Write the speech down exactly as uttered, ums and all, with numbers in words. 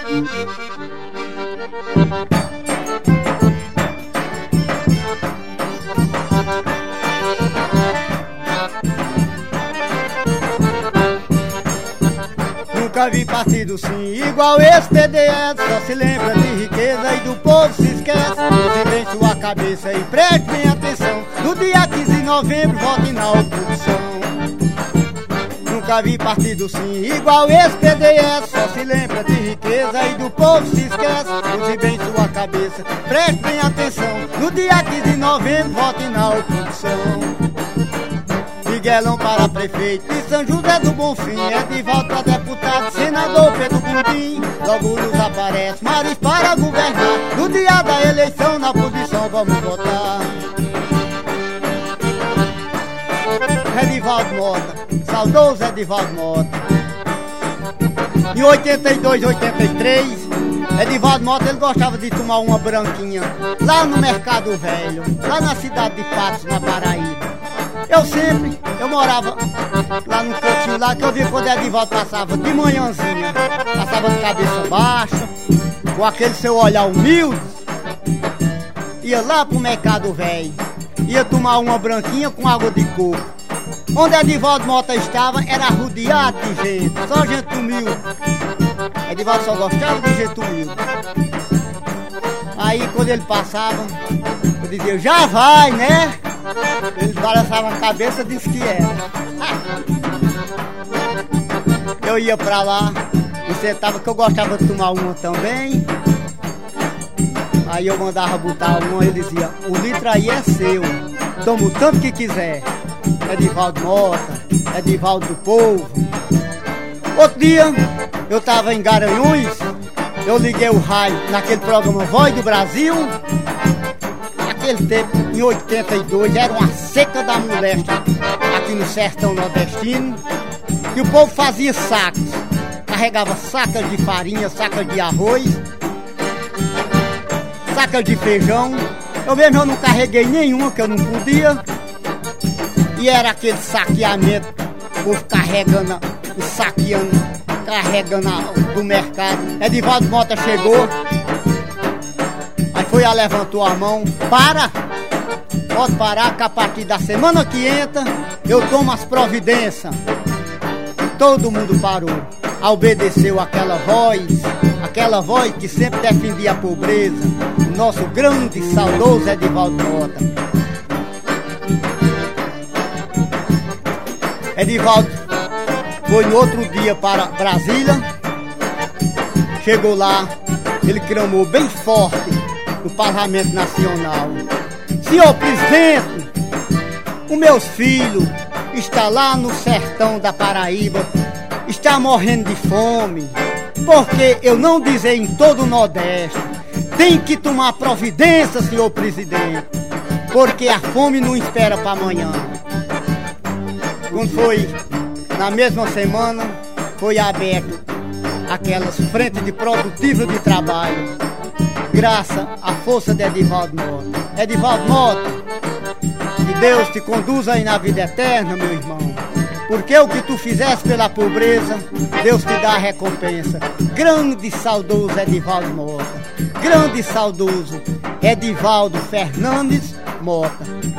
Nunca vi partido sim igual esse P D S. Só se lembra de riqueza e do povo se esquece. Use bem sua cabeça e preste bem atenção. No dia quinze de novembro vote na oposição. Nunca vi partido sim igual esse P D S. Só se lembra de riqueza e do povo se esquece. Use bem sua cabeça, preste bem atenção. No dia quinze de novembro vote na oposição. Miguelão para prefeito de São José do Bonfim, Edivaldo para deputado, senador Pedro Bundim. Logo nos aparece Maris para governar. No dia da eleição na posição vamos votar. Edivaldo Mota, saudoso Edivaldo Mota. Em oitenta e dois, oitenta e três, Edivaldo Mota ele gostava de tomar uma branquinha lá no Mercado Velho, lá na cidade de Patos, na Paraíba. Eu sempre, eu morava lá no cantinho lá, que eu via quando Edivaldo passava de manhãzinha, passava de cabeça baixa, com aquele seu olhar humilde, ia lá pro Mercado Velho, ia tomar uma branquinha com água de coco. Onde Edivaldo Mota estava era rodeado de gente, só gente humilde. Edivaldo só gostava de gente humilde. Aí quando ele passava, eu dizia, já vai, né? Ele balançava a cabeça e disse que era. Eu ia pra lá e sentava, que eu gostava de tomar uma também. Aí eu mandava botar uma e ele dizia, o litro aí é seu, toma o tanto que quiser. Edivaldo Mota, Edivaldo do povo. Outro dia eu tava em Garanhuns, eu liguei o rádio naquele programa Voz do Brasil. Naquele tempo, em oitenta e dois, era uma seca da molesta aqui no sertão nordestino. E o povo fazia sacos, carregava sacas de farinha, sacas de arroz, sacas de feijão. Eu mesmo eu não carreguei nenhuma, que eu não podia. E era aquele saqueamento, o povo carregando, saqueando, carregando do mercado. Edivaldo Mota chegou, aí foi, a levantou a mão, para, pode parar, que a partir da semana que entra, eu tomo as providências. Todo mundo parou, obedeceu aquela voz, aquela voz que sempre defendia a pobreza, o nosso grande e saudoso Edivaldo Mota. Edivaldo foi no outro dia para Brasília, chegou lá, ele clamou bem forte no Parlamento Nacional: senhor presidente, os meus filhos estão lá no sertão da Paraíba, está morrendo de fome, porque eu não dizer em todo o Nordeste, tem que tomar providência, senhor presidente, porque a fome não espera para amanhã. Quando foi na mesma semana, foi aberto aquelas frentes de produtiva de trabalho, graças à força de Edivaldo Mota. Edivaldo Mota, que Deus te conduza aí na vida eterna, meu irmão, porque o que tu fizeste pela pobreza, Deus te dá a recompensa. Grande e saudoso Edivaldo Mota, grande e saudoso Edivaldo Fernandes Mota.